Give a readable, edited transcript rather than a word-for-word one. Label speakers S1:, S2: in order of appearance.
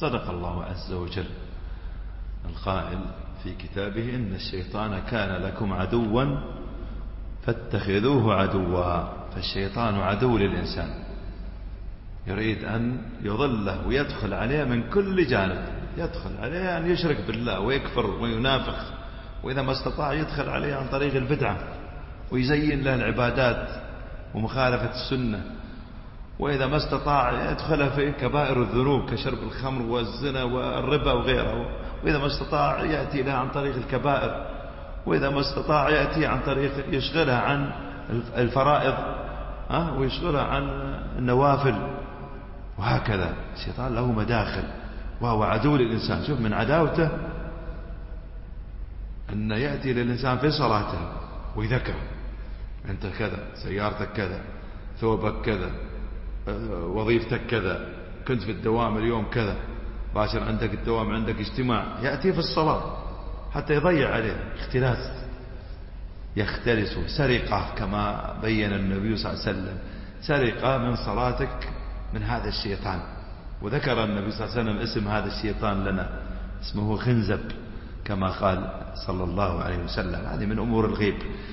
S1: صدق الله عز وجل القائل في كتابه إن الشيطان كان لكم عدوا فاتخذوه عدوا. فالشيطان عدو للإنسان، يريد أن يضله ويدخل عليه من كل جانب، يدخل عليه أن يشرك بالله ويكفر وينافق، وإذا ما استطاع يدخل عليه عن طريق البدعة ويزين له العبادات ومخالفة السنة، وإذا ما استطاع يدخل في كبائر الذنوب كشرب الخمر والزنا والربا وغيره، وإذا ما استطاع يأتي لها عن طريق الكبائر، وإذا ما استطاع يأتي عن طريق يشغلها عن الفرائض ويشغلها عن النوافل، وهكذا. الشيطان له مداخل وهو عدو للإنسان. شوف من عداوته أن يأتي للإنسان في صلاته ويذكر أنت كذا، سيارتك كذا، ثوبك كذا، وظيفتك كذا، كنت في الدوام اليوم كذا، باشر عندك الدوام عندك اجتماع، يأتي في الصلاة حتى يضيع عليه اختلاس، يختلس سرقة كما بين النبي صلى الله عليه وسلم، سرقة من صلاتك من هذا الشيطان. وذكر النبي صلى الله عليه وسلم اسم هذا الشيطان لنا، اسمه خنزب كما قال صلى الله عليه وسلم. هذه من أمور الغيب.